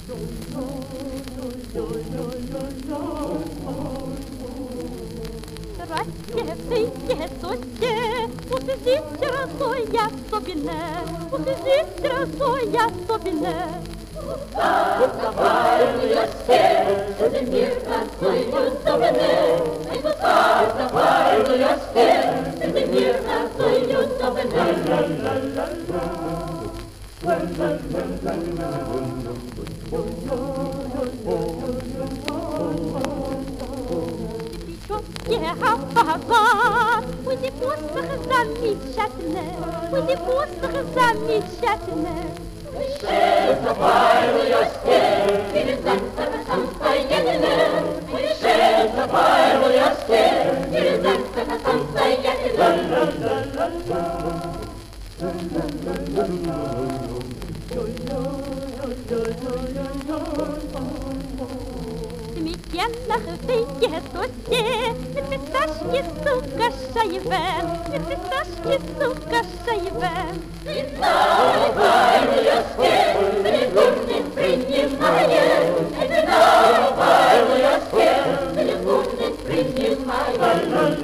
Тратьте, пейте, состе, усидите разоя собине, усидите разоя собине. Запальную стену, за мир разою собине, запальную стену, за мир разою собине. Ой, не посох замечательный, ой, не посох замечательный. Запальную стену, перестань сам стоятельно, запальную стену, перестань сам стоятельно. Смекенных вейте состе, пятачки, сука, шаевен, пятачки, сука, шаевен. Запальную стену, телефонный принимает, запальную стену, телефонный принимает.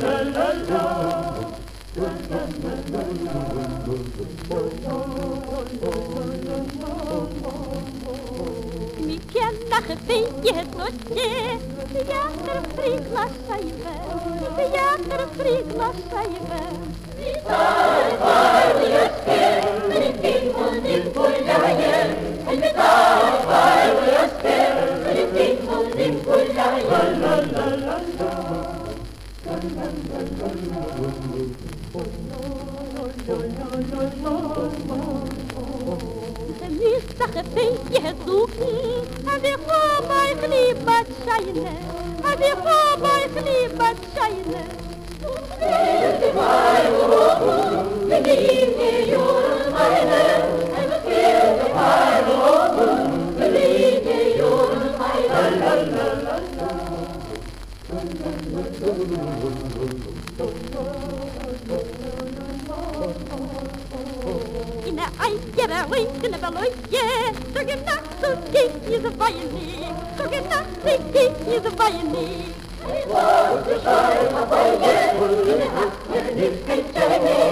Смекенных вейте состе, театр приглашаевен, театр приглашаевен. Запальную стену, телефонный гуляет, запальную стену, телефонный гуляет. Листах вейте зуки, а верховой хлеб отчаянный, а верховой хлеб отчаянный. Мою руку, великий Юрмайне, мою руку, великий Юрмайне. И на айкера выйти на балойке, только на суки не забаяны, только на суки не забаяны. Вот душой побои, и на не кричали.